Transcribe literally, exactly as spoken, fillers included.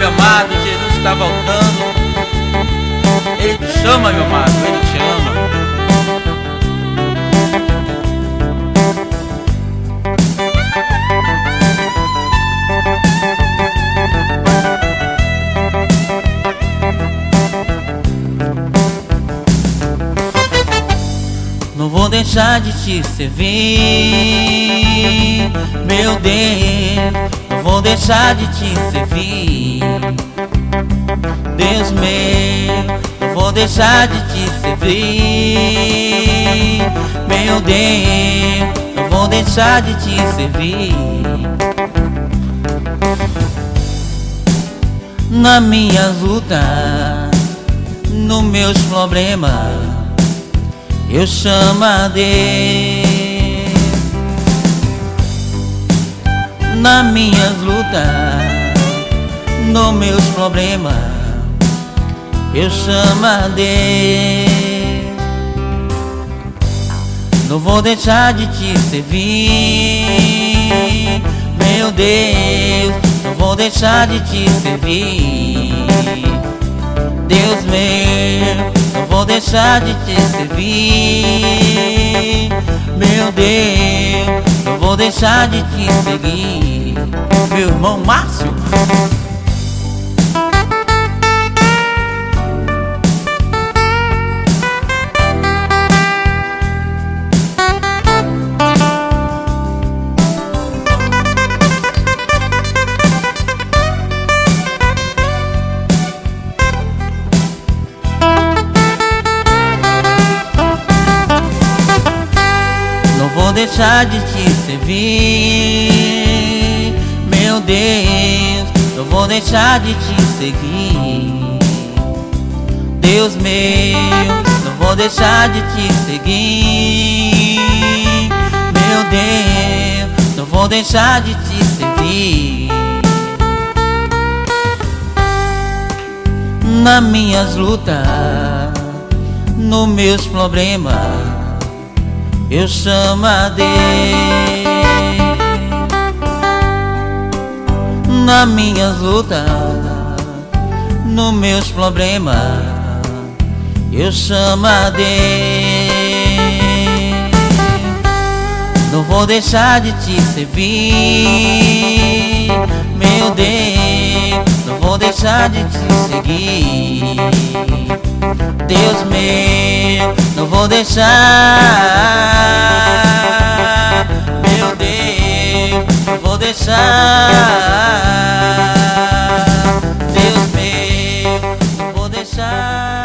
meu amado, Jesus está voltando. Ele te chama, meu amado, Ele te ama. Não vou deixar de te servir, meu Deus. Não vou deixar de te servir, Deus meu. Não vou deixar de te servir, meu Deus. Não vou deixar de te servir. Nas minhas lutas, nos meus problemas, eu chamo a Deus. Nas minhas lutas, nos meus problemas, eu chamo a Deus. Não vou deixar de te servir, meu Deus. Não vou deixar de te servir, Deus meu. Não vou deixar de te servir, meu Deus. Não vou deixar de te seguir, meu irmão Márcio. Não vou deixar de te servir, meu Deus. Não vou deixar de te seguir, Deus meu. Não vou deixar de te seguir, meu Deus. Não vou deixar de te servir. Nas minhas lutas, nos meus problemas, eu chamo a Deus. Nas minhas lutas, nos meus problemas, eu chamo a Deus. Não vou deixar de te servir, meu Deus. Não vou deixar de te seguir, Deus meu. Não vou deixar, meu Deus. Não vou deixar, Deus meu. Não vou deixar.